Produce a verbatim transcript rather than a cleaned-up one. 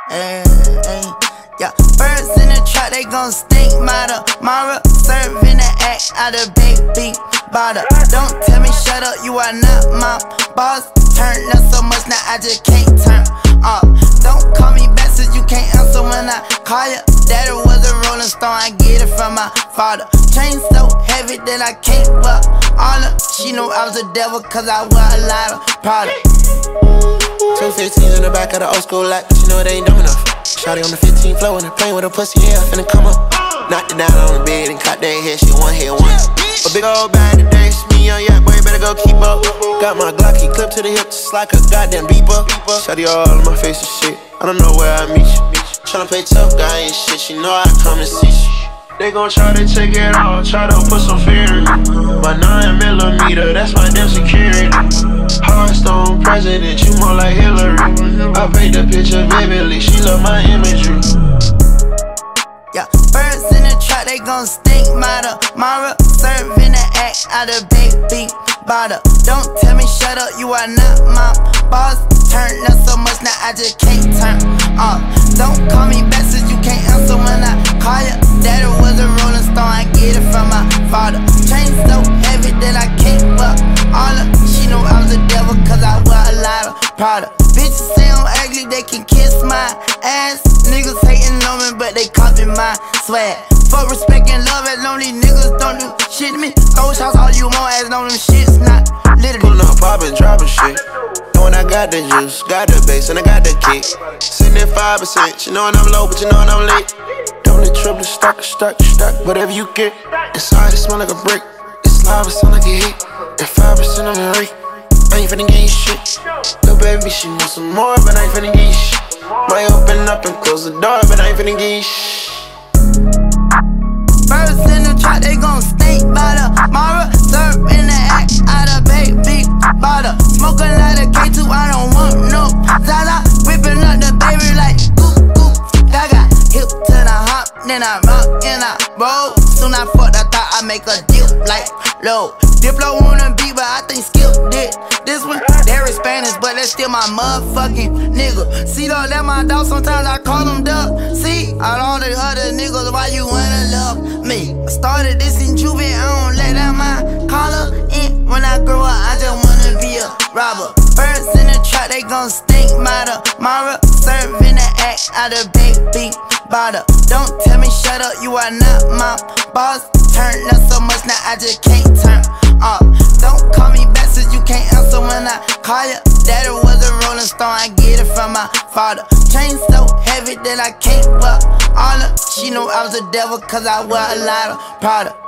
Ay, ay, yeah, birds in the trap, they gon' stink. Mata, Mara, serving the act out of baby bottle. Don't tell me shut up, you are not my boss. Turn up so much, now I just can't turn up. Don't call me back since you can't answer when I call you. Daddy was a rolling stone, I get it from my father. Chain so heavy that I can't fuck all of. She knew I was a devil cause I wear a lot of product. Two fifteens in the back of the old school lot, but you know they ain't dumb enough. Shawty on the fifteen floor and playing with her pussy, yeah, finna come up. Knocked it down on the bed and caught that head, she one hit once. A big old bag today, it's me on yacht, boy, you better go keep up. Got my Glocky clipped to the hip just like a goddamn beeper. Shawty all in my face and shit, I don't know where I meet you. Tryna play tough guy and shit, she know I come and see you. They gon' try to take it all, try to put some fear in me. My nine millimeter, that's my damn security. Hearthstone president, you more like Hillary. I paint the picture vividly, she love my imagery. Yeah, birds in the trap, they gon' stink. Mata, Mara, serving the act out of baby bottle. Don't tell me shut up, you are not my boss. Turn up so much, now I just can't turn up. Don't call me back since you can't answer when I call you. Daddy was a rolling stone, I get it from my father. Chain so heavy that I can't fuck all of. She knew I was a devil cause I wear a lot of product. Bitches say I'm ugly, they can kiss my ass. Niggas hating on me, but they copy my swag. Fuck respect and love, as long these niggas don't do shit to me. Throw shots all you want, as long them shit's not literally. Pullin' up, poppin', droppin' shit. Knowin' I got the juice, got the bass, and I got the kick. Sitting at five percent, you knowin' I'm low, but you knowin' I'm late. Double it, triple it, stack, stack, stack, whatever you get. Inside it smell like a brick, it's live, it sound like a hit. And five percent of my rate, I ain't finna get you shit. Little baby, she wants some more, but I ain't finna get you shit. Might open up and close the door, but I ain't finna get you shit. Birds in the trap, they gon' stink. Mata, Mara, serving the act out of baby bottle. Smoking like a K two, I don't want no Zaza. Whipping up the baby like goop, goop, gaga. Hip to the hop, then I rock and I roll. Soon I fucked, I thought I make a dip like low. Diplo wanna be, but I think Skip did this one. They're in Spanish, but that's still my motherfucking nigga. See though, that my dog, sometimes I call them duck. See, all the other niggas, why you wanna love me? I started this in Juvie, I don't let that my collar in. When I grow up, I just wanna be a robber. Birds in the trap, they gon' stink. Mata, Mara, serving the act out of baby bottle. Don't tell me shut up, you are not my boss. Turn up so much, now I just can't turn up. Don't call me back since you can't answer when I call you. Daddy was a rolling stone, I get it from my father. Chain so heavy that I can't fuck all of. She knew I was a devil cause I wear a lot of product.